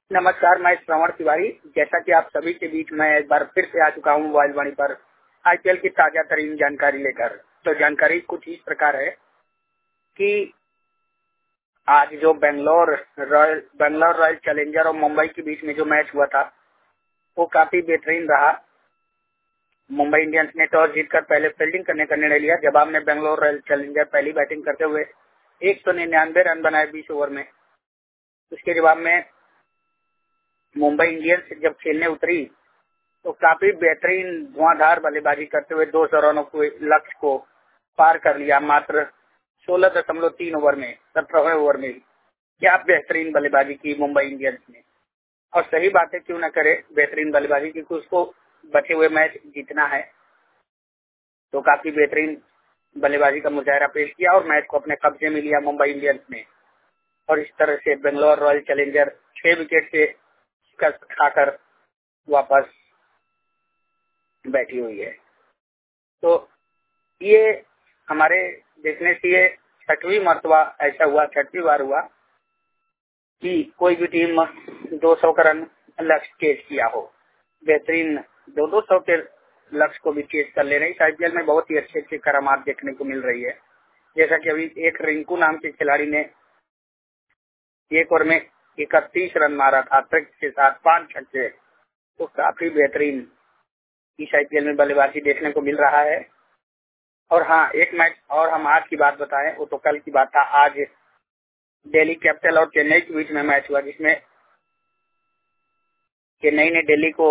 नमस्कार, मैं श्रवण तिवारी। जैसा कि आप सभी के बीच में एक बार फिर से आ चुका हूं मोबाइल वाणी पर आईपीएल की ताजा तरीन जानकारी लेकर। तो जानकारी कुछ इस प्रकार है कि आज जो बेंगलोर रॉयल चैलेंजर और मुंबई के बीच में जो मैच हुआ था वो काफी बेहतरीन रहा। मुंबई इंडियंस ने टॉस जीतकर पहले फील्डिंग करने का निर्णय लिया। जवाब में बेंगलोर रॉयल चैलेंजर पहली बैटिंग करते हुए 199 रन बनाए 20 ओवर में। उसके जवाब में मुंबई इंडियंस जब खेलने उतरी तो काफी बेहतरीन धुआंधार बल्लेबाजी करते हुए 200 रनों के लक्ष्य को पार कर लिया मात्र 16.3 ओवर में, 17वें ओवर में। क्या बेहतरीन बल्लेबाजी की मुंबई इंडियंस ने, और सही बात है, क्यों न करे बेहतरीन बल्लेबाजी, क्योंकि उसको बचे हुए मैच जीतना है। तो काफी बेहतरीन बल्लेबाजी का मुजाहरा पेश किया और मैच को अपने कब्जे में लिया मुंबई इंडियंस ने। और इस तरह से बेंगलोर रॉयल चैलेंजर 6 विकेट से शिकस्त खाकर वापस बैठी हुई है। तो ये हमारे देखने से ये छठवीं मर्तबा ऐसा हुआ, छठवीं बार हुआ कि कोई भी टीम 200 का रन लक्ष्य चेज किया हो। बेहतरीन 200 के लक्ष्य को भी चेज कर ले रही। आईपीएल में बहुत ही अच्छे अच्छे करामात देखने को मिल रही है। जैसा कि अभी एक रिंकू नाम के खिलाड़ी ने एक ओवर में 31 रन मारा था, ट्रिक के साथ 5 छक्के। तो काफी बेहतरीन इस आईपीएल में बल्लेबाजी देखने को मिल रहा है। और हाँ, एक मैच और हम आज की बात बताएं, वो तो कल की बात था। आज दिल्ली कैपिटल और चेन्नई के बीच में मैच हुआ, जिसमें चेन्नई ने दिल्ली को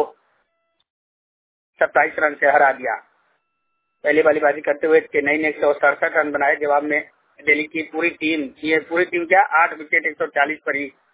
27 रन से हरा दिया। पहली बल्लेबाजी करते हुए चेन्नई ने 167 रन बनाए। जवाब में दिल्ली की पूरी टीम क्या 8 विकेट 140 पर ही